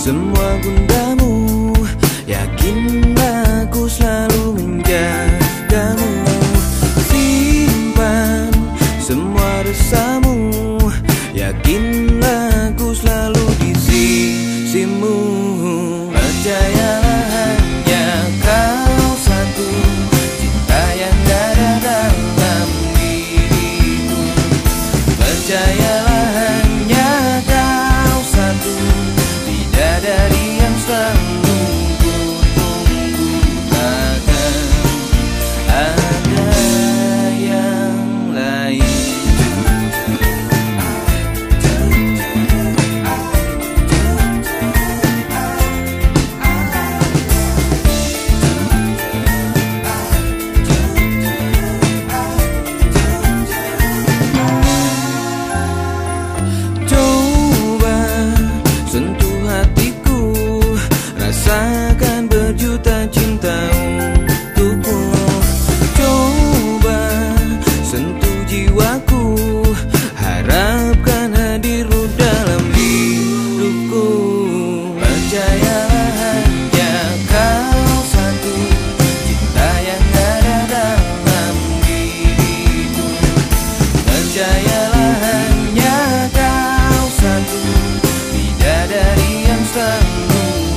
semua gundamu. Yakinlah ku selalu menjagamu. Simpan semua resahmu, yakinlah ku selalu di sisimu. Percayalah hanya kau satu, cinta yang ada dalam diriku. Percayalah hanya kau satu, bidadari yang selalu ku tunggu. Takkan ada yang lain. Rasakan berjuta cinta untukku. Coba sentuh jiwaku, harapkan hadirmu dalam hidupku. Percayalah hanya kau satu, cinta yang ada dalam diriku. Percayalah hanya kau satu, bidadari yang selalu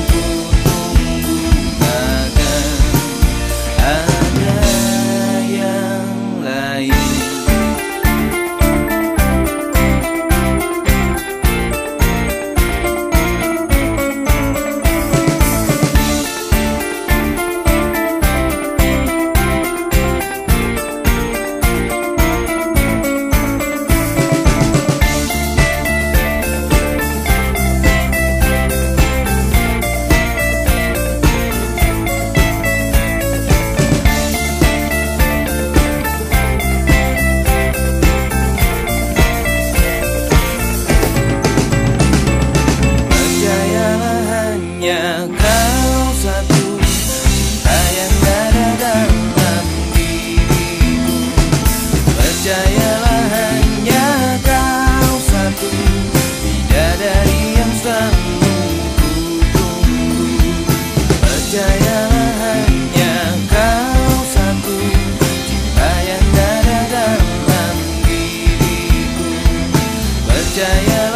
kau satu, cinta yang ada dalam diriku. Percayalah hanya kau satu, bidadari yang selalu ku tunggu. Percayalah hanya kau satu, cinta yang ada dalam diriku. Percaya